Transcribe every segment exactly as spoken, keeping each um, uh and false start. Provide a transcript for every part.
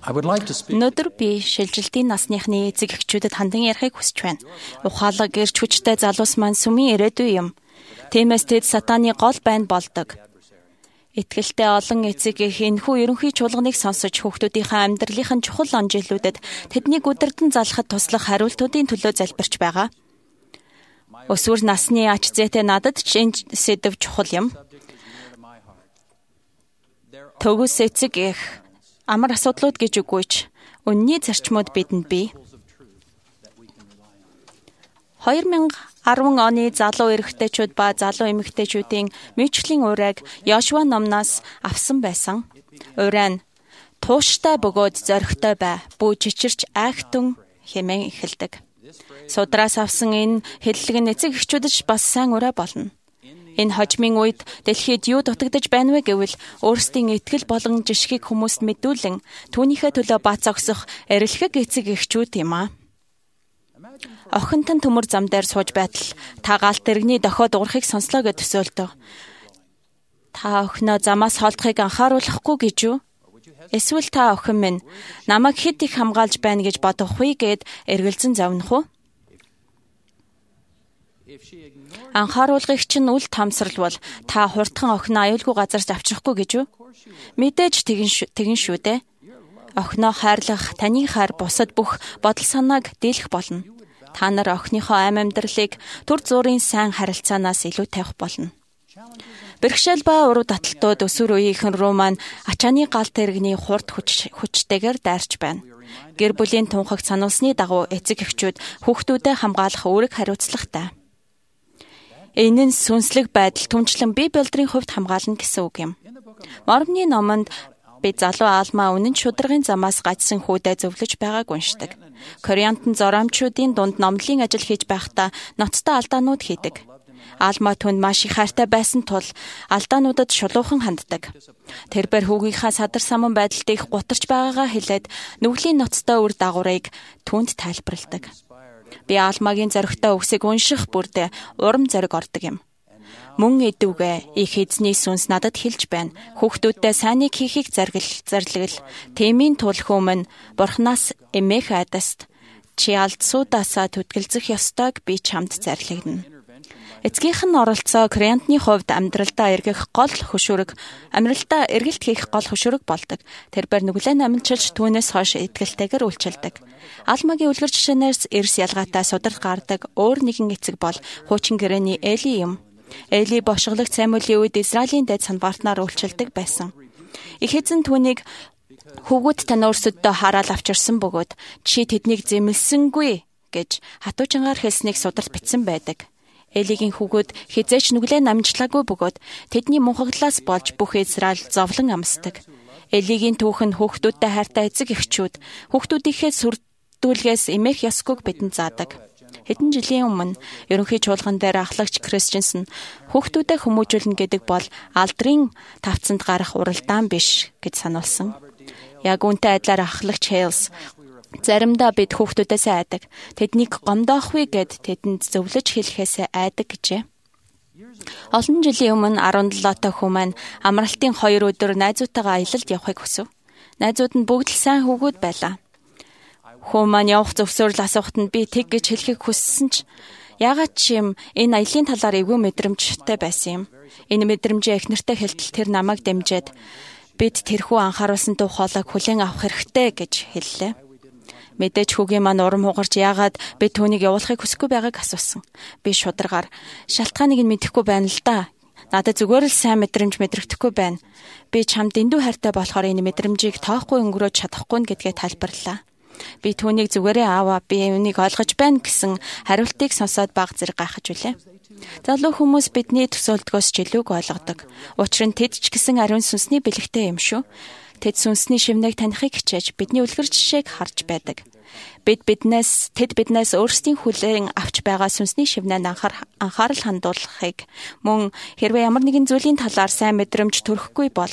Өнөөдөр би шилжилтийн насныхны эцэг эхчүүдэд хандан ярихыг хүсэж байна. Ухаалаг эрч хүчтэй залуус маань сүмийн ирээдүй юм. Тиймээс тэд сатааны гол байн болдог. Итгэлтэй олон эцэг эх энэхүү ерөнхий чуулганыг сонсож хүүхдүүдийнхээ амьдралын чухал он жилүүдэд тэднийг удирдан залхахад туслах хариултуудын төлөө залбирч байгаа. Өсвөр насны ач зээтэй надад ч энэ сэдв чухал юм. Төгс эцэг эх амар асуудлууд гэж үгүйч үнний зарчмууд бидэнд бий. две тысячи десять оны залуу эрэгтэйчүүд ба залуу эмэгтэйчүүдийн мичлийн урайг Йошуа номноос авсан байсан. Урай нь тууштай бөгөөд зоригтой бай, бүү чичирч айхтун хэмээн эхэлдэг. Судраас авсан энэ хэллэг нь эцэг эхчүүдэд бас сайн урай болно. Энэ хожмын үед дэлхийд юу дутагдж байна вэ гэвэл өөрсдийн итгэл болон жишгийг хүмүүст мэдүүлэн түүнийхээ төлөө бац огсох эрэлхэг эцэг эхчүүд юм аа. Охинтон төмөр зам дээр сууж байтал та галт тэрэгний дохиод уурахыг сонслоо гэж төсөөлтөө. Та охиноо замаас холдохыг анхааруулахгүй гэж юу? Эсвэл та охин минь намайг хэд их хамгаалж байна гэж бодох вэ гэд эргэлзэн завнах уу? Анхааруулгыг чинь үл тамсралвал та хурдхан охиноо аюулгүй газарт авчихгүй гэж юу? Мэдээж тэгэн шүү дээ. Охиноо хайрлах таны хайр бусад бүх бодол санааг дийлэх болно. Та нар охиныхоо аим амьдралыг түр зуурын сайн харилцаанаас илүү тавих болно. Бэрхшээл ба уруу таталтууд өсвөр үеийнхэн рүү маань ачааны гал тэрэгний хурд хүч хүчтэйгээр дайрч байна. Гэр бүлийн тунхагт сануулсны дагуу эцэг эхчүүд хүүхдүүдэд хамгаалах үүрэг хариуцлагатай. Энэ нь сүнслэг байдал түнчлэн бие бэлдрийн хувьд хамгаална гэсэн үг юм. Мормны номонд би залуу аалмаа үнэн шударгын замаас гажсан хүүдээ зөвлөж байгааг уншдаг. Кориантын зороомчуудын дунд номлын ажил хийж байхдаа ноцтой алдаанууд хийдэг. Аалмаа түнд маш их хайртай байсан тул алдаануудад шулуухан ханддаг. Тэрбээр хүүгийнхаа садар саман байдалд их гутарч байгаагаа хэлээд нүглийн ноцтой үр дагаврыг түнд тайлбарладаг. Би аалмагийн зоригтой үгсийг унших бүрдээ урам зориг ордог юм. Мөн эдүгэ их эзний сүнс надад хэлж байна. Хүүхдүүдтэй сайныг хийхийг зарлигл. Тэмийн тул хүмүн бурхнаас эмээх айдаст чи алдсуудаасаа түтгэлзэх ёстойг би чамд зарлигна. Эцгийнх нь оролцоо Кориантны хувьд амьдралдаа эргэх гол хөшүүрэг, амьдралдаа эргэлт хийх гол хөшүүрэг болдог. Тэрбээр нүглэн амжилж түүнээс хойш итгэлтэйгээр үйлчилдэг. Алмагийн үлгэр жишээнээс эрс ялгаатай сударт гардаг өөр нэгэн эцэг бол хуучин гэрээний Эли юм. Эли бошголог цаймуулын үед Израилийн дэд санбаартнаар үйлчилдэг байсан. Их эзэн түүнийг хөвгүүд тань өөрсөддөө хараад авчирсан бөгөөд чи тэднийг зэмлсэнгүй гэж хатуучингаар хэлснийг сударт бичсэн байдаг. Элигийн хүүгүүд хизээч нүглээ намжлаагүй бөгөөд тэдний мунхаглаас болж бүх Израиль зовлон амсдаг. Элигийн түүх нь хүүхдүүдтэй хайртай эцэг эхчүүд хүүхдүүдийнхээ сүрдүүлгээс эмээх ёсгүйг бидэнд заадаг. Хэдэн жилийн өмнө ерөнхий чуулган дээр ахлагч Кристенсен хүүхдүүдэд хүмүүжүүлнэ гэдэг бол алдрын тавцанд гарах уралдаан биш гэж сануулсан. Яг үүнтэй адилаар ахлагч Хейлс заримдаа бид хүүхдүүдээсээ айдаг. Тэднийг гомдоохвэ гэд тэдэнд зөвлөж хэлэхээсээ айдаг гэжээ. Олон жилийн өмнө арван долоотой хүү маань амралтын хоёр өдөр найзуудтайгаа аялалд явахыг хүсв. Найзууд нь бүгд л сайн хүүгүүд байлаа. Хүү маань явах зөвсөөрөл асуухад нь би тэг гэж хэлхийг хүссэн ч яагаад ч юм энэ аялын талаар эвгүй мэдрэмжтэй байсан юм. Энэ мэдрэмжээ эхнэртэй хэлтэл тэр намайг дэмжиэд бид тэрхүү анхааруулсан дуу хоолойг хүлээн авах хэрэгтэй гэж хэллээ. Мэдээж хүүгийн маань урам хугарч яагаад би түүнийг явуулахыг хүсэхгүй байгааг асуусан. Би шударгаар шалтгааныг нь мэдэхгүй байна л да. Надад зүгээр л сайн мэдрэмж мэдрэгдэхгүй байна. Би чамд эндүү хайртай болохоор энэ мэдрэмжийг тоохгүй өнгөрөөж чадахгүй гэдгээ тайлбарлаа. Би түүнийг зүгээрээ аваа, би үүнийг ойлгож байна гэсэн хариултыг сонсоод баг зэрэг гайхаж үлээ. Залуу хүмүүс бидний төсөөлтгөөс ч илүүг ойлгодог. Учир нь тэд ч гэсэн ариун сүнсний бэлэгтэй юм шүү. Тэд сүнсний шивнээг танихыг хичээж бидний үлгэр жишээг харж байдаг. Бид биднээс тэд биднээс өөрсдийн хүлээн авч байгаа сүнсний шивнэнд анхаар анхаарал хандуулахыг мөн хэрвээ ямар нэгэн зүйлийн талаар сайн мэдрэмж төрөхгүй бол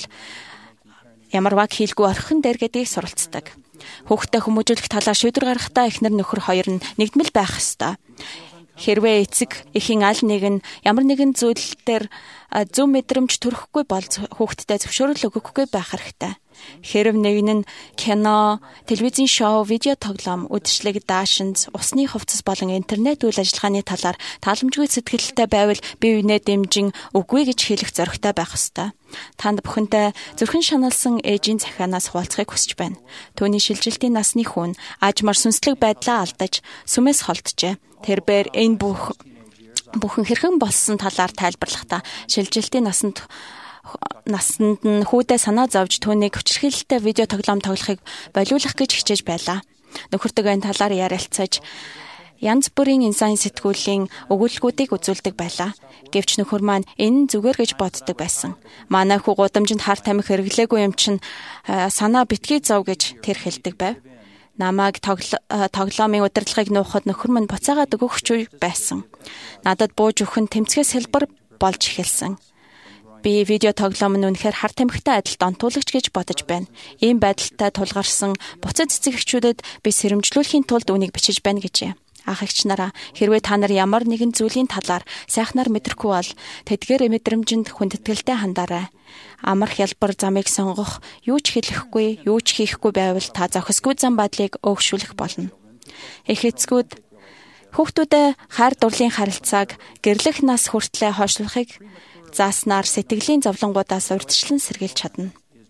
ямар ваг хийлгүй орхин дээр гэдгийг суралцдаг. Хүүхдээ хүмүүжүүлэх талаар шийдвэр гаргахдаа эхнэр нөхөр хоёр нь нэгдмэл байх ёстой. Хэрвээ эцэг эхийн аль нэг нь ямар нэгэн зүйл дээр зөв мэдрэмж төрөхгүй бол хүүхдтэй зөвшөөрөл өгөхгүй байх хэрэгтэй. Хэрэв нэг нь кино, телевизийн шоу, видео тоглоом, үдшилэг, даашинз, усны хувцас болон интернет үйл ажиллагааны талаар тааламжгүй сэтгэлтэй байвал бие биенээ дэмжин үгүй гэж хэлэх зоригтой байх ёстой. Танд бүхэнтэй зүрхэн шаналсан ээжийн захианаас хуваалцахыг хүсэж байна. Түүний шилжилтийн насны хүн аажмаар сүнслэг байдлаа алдаж сүмээс холджээ. Тэрээр энэ бүх бүхэн хэрхэн болсон талаар тайлбарлахдаа шилжилтийн насанд насанд нь хүүдээ санаа зовж түүнийг хүчирхийлэлтэй видео тоглоом тоглохыг болиулах гэж хичээж байлаа. Нөхөртөө энэ талаар ярилцаж янз бүрийн инсан сэтгүүлийн өгүүлбэрүүдийг үзүүлдэг байлаа. Гэвч нөхөр маань энэ зүгээр гэж боддог байсан. Манай хүү гудамжинд хар тамхи хэрэглээгүй юм чинь санаа битгий зов гэж тэр хэлдэг байв. Намайг тоглоомын удирдлагыг нуухад нөхөр минь буцаагаад өгөх ч байсан. Надад бууж өгөх нь тэмцгээс хэлбэр болж эхэлсэн. Би видео тоглоом нь үнэхээр хар тамхитай адил донтуулагч гэж бодож байна. Ийм байдалтай тулгарсан буцаад цэцэг эхчүүдэд би сэрэмжлүүлэхийн тулд үнийг бичиж байна гэжээ. Ах эгч нараа, хэрвээ та нар ямар нэгэн зүйлийн талаар сайхнаар мэдрэхгүй бол тэдгээр мэдрэмжинд хүндэтгэлтэй хандаарай. Амар хялбар замыг сонгох, юу ч хэлэхгүй, юу ч хийхгүй байвал та зохисгүй зам бадлыг өөгшүүлэх болно. Их эцгүүд хүүхдүүдэд хайр дурлалын харилцааг гэрлэх нас хүртлээр хойшлуулахыг зааснаар сэтгэлийн зовлонгуудаас урьдчилан сэргийлж чадна.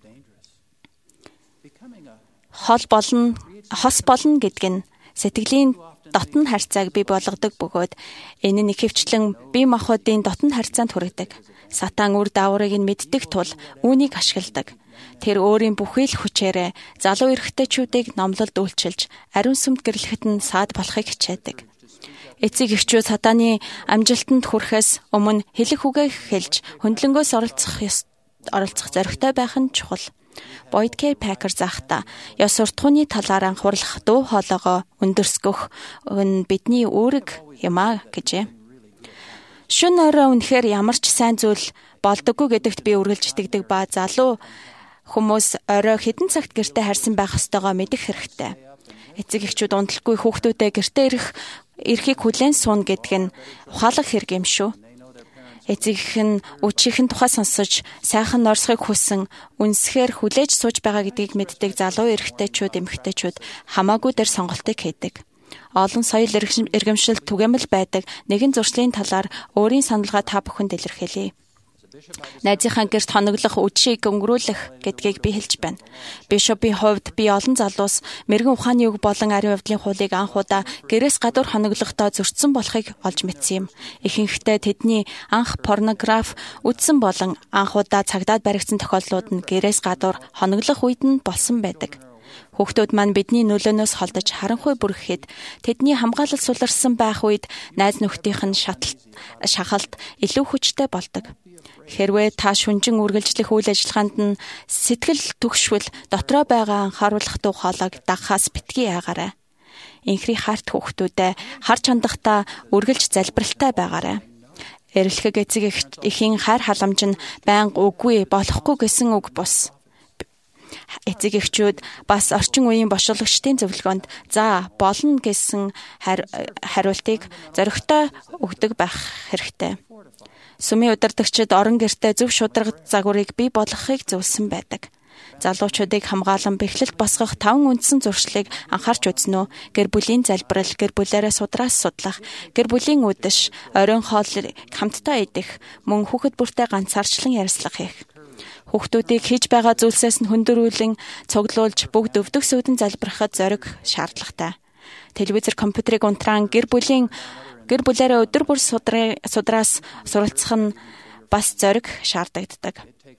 Хол болно, хос болно гэдг нь сэтгэлийн дотн харьцааг бий болгодог бөгөөд энэ нь ихэвчлэн бие махбодын дотн харьцаанд хүргэдэг. Сатан үр дааврыг нь мэддэг тул үүнийг ашигладаг. Тэр өөрийн бүхий л хүчээрээ залуу эрэгтэйчүүдийг номлолд үйлчилж ариун сүмд гэрлэхэд нь саад болохыг хичээдэг. Эцэг эхчүүд сатаны амжилтанд хүрэхээс өмнө хэлэх үгээ хэлж хөндлөнгөөс оролцох оролцох зоригтой байх нь чухал. Boyd K. Packer заахта ёс суртахууны талаар анхуурлах дуу хоолойгоо өндөрсгөх нь бидний үүрэг юм а гэжээ. Шүн орой үнэхээр ямар ч сайн зүйл болдоггүй гэдэгт би үргэлж итгэдэг ба залуу хүмүүс орой хэдэн цагт гэртээ харьсан байх ёстойгоо мэдэх хэрэгтэй. Эцэг эхчүүд унталгүй хүүхдүүдээ гэртээ ирэх эрхийг хүлээн суун гэдэг нь ухаалаг хэрэг юм шүү. Эцэг эх нь үчихэн тухай сонсож сайхан норсохыг хүсэн үнсхээр хүлээж сууж байгаа гэдгийг мэддэг залуу эрэгтэйчүүд эмэгтэйчүүд хамаагүй дээр сонголтыг хийдэг. Олон соёл иргэмшил түгээмэл байдаг нэгэн зуршлын талаар өөрийн саналгаа та бүхэнд илэрхийлье. Найзынхаа гэрт хоноглох үдшийг өнгөрүүлэх гэдгийг би хэлж байна. Бишопийн хувьд би олон залуус мэрэгэн ухааны үг болон ариун явдлын хуулийг анхудаа гэрээс гадуур хоноглохдоо зөрчсөн болохыг олж мэдсэн юм. Ихэнхдээ тэдний анх порнограф үзсэн болон анхудаа цагдаад баригдсан тохиолдлууд нь гэрээс гадуур хоноглох үед нь болсон байдаг. Хүүхдүүд маань бидний нөлөөнөөс холдож харанхуй бүрхэхэд тэдний хамгаалал суларсан байх үед найз нөхдийнх нь шахалт илүү хүчтэй болдог. Хэрвээ та шүнжин үргэлжлэх үйл ажиллагаанд нь сэтгэл түгшвэл дотроо байгаа анхааруулах дуу хоолойг дагахаас битгий яагаарай. Инхри харт хүүхдүүдэд харж хандахдаа үргэлж залбиралтай байгаарай. Эрэлхэг эцэг эхийн хайр халамж нь байнга үгүй болохгүй гэсэн үг бус. Эцэг эхчүүд бас орчин үеийн бошуулагчдын зөвлөгөөнд за болно гэсэн хариултыг зоригтой өгдөг байх хэрэгтэй. Сүмийн удирдагчид орон гертэ зөв шударга загварыг бий болгохыг зөвлөсөн байдаг. Залуучуудыг хамгаалан бэхлэлт босгох таван үндсэн зуршлыг анхаарч үзнэ үү? Гэр бүлийн залбирал, гэр бүлээрээ судраас судлах, гэр бүлийн үдэш, оройн хоол хамтдаа идэх, мөн хүүхэд бүртээ ганцаарчлан ярилцлага хийх. Хүүхдүүдийг хийж байгаа зүйлсээс нь хөндөрүүлэн цуглуулж бүгд өвдөг сүдэн залбирахад зориг шаардлагатай. Телевизэр, компьютерийг унтраан гэр бүлийн гэр бүлээрээ өдөр бүр судраас суралцах нь бас зориг шаардагддаг.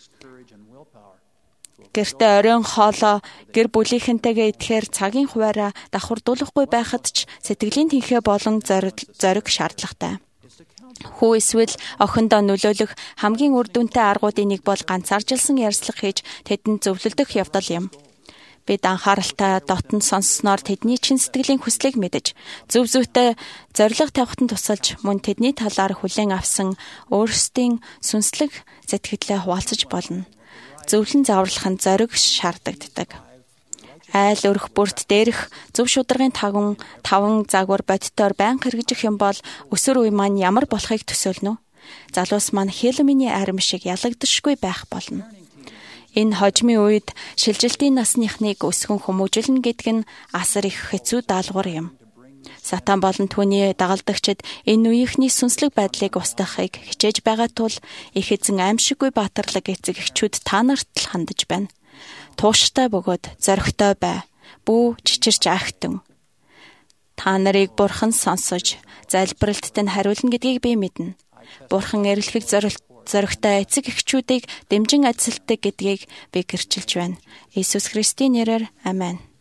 Гэртээ оройн хоолоо гэр бүлийнхэнтэйгээ идэхээр цагийн хуваараа давхардуулахгүй байхад ч сэтгэлийн тэнхээ болон зориг шаардлагатай. Хүү эсвэл охиндоо нөлөөлөх хамгийн үр дүнтэй аргуудын нэг бол ганцааржилсан ярилцлага хийж тэдэнд зөвлөлдөх явдал юм. Бид анхааралтай дотн сонссноор тэдний чин сэтгэлийн хүслийг мэдэж, зөв зүйтэй зориг тавихад нь тусалж, мөн тэдний талаар хүлээн авсан өөрсдийн сүнслэг сэтгэлдээ хуваалцаж болно. Зөвлөн зааварлах нь зориг шаарддаг. Айл өрх бүрт дээрх зөв шударгын таван таван загвар бодтоор байнга хэрэгжих юм бол өсвөр үе маань ямар болохыг төсөөлнө. Залуус маань Хелминий арим шиг ялагдашгүй байх болно. Энэ хожмын үед шилжилтийн насныхныг өсгөн хүмүүжүүлнэ гэдэг нь асар их хэцүү даалгавар юм. Сатан болон түүний дагалдагчид энэ үеийнхний сүнслэг байдлыг устгахыг хичээж байгаа тул их эзэн аимшиггүй баатарлаг эцэг эхчүүд та нарт л хандаж байна. Тууштай бөгөөд зоригтой бай. Бүү чичирч айхтан. Та нарыг Бурхан сонсож, залбиралтад нь хариулна гэдгийг би мэднэ. Бурхан эрэлхийг зоригтой эцэг эхчүүдийг дэмжин ажилладаг гэдгийг би гэрчилж байна. Иесус Христийн нэрээр аминь.